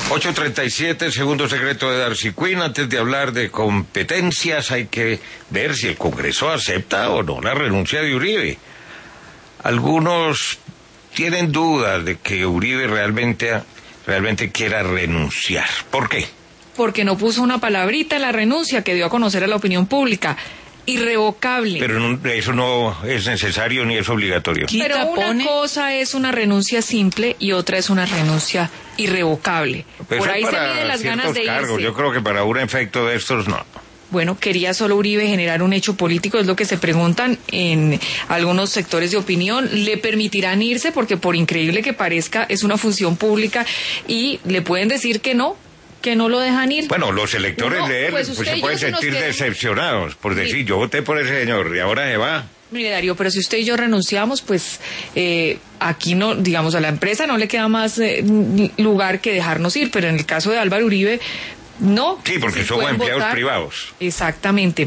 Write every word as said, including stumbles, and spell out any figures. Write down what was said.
ocho treinta y siete, segundo secreto de Darcy Quinn. Antes de hablar de competencias, hay que ver si el Congreso acepta o no la renuncia de Uribe. Algunos tienen dudas de que Uribe realmente, realmente quiera renunciar. ¿Por qué? Porque no puso una palabrita en la renuncia que dio a conocer a la opinión pública. Irrevocable. Pero no, eso no es necesario ni es obligatorio. Pero una pone... cosa es una renuncia simple y otra es una renuncia irrevocable. Pues Por ahí se para miden las ganas de cargos. irse. Yo creo que para un efecto de estos no. Bueno, quería solo Uribe generar un hecho político, es lo que se preguntan en algunos sectores de opinión. ¿Le permitirán irse? Porque por increíble que parezca, es una función pública y le pueden decir que no, que no lo dejan ir. Bueno, los electores No, de él pues pues usted se y pueden yo se nos sentir quedamos- decepcionados por decir, Sí. yo voté por ese señor y ahora se va. Mire, Darío, pero si usted y yo renunciamos, pues eh, aquí no, digamos, a la empresa no le queda más eh, lugar que dejarnos ir, pero en el caso de Álvaro Uribe, no. Sí, porque Sí somos pueden empleados votar. privados. Exactamente.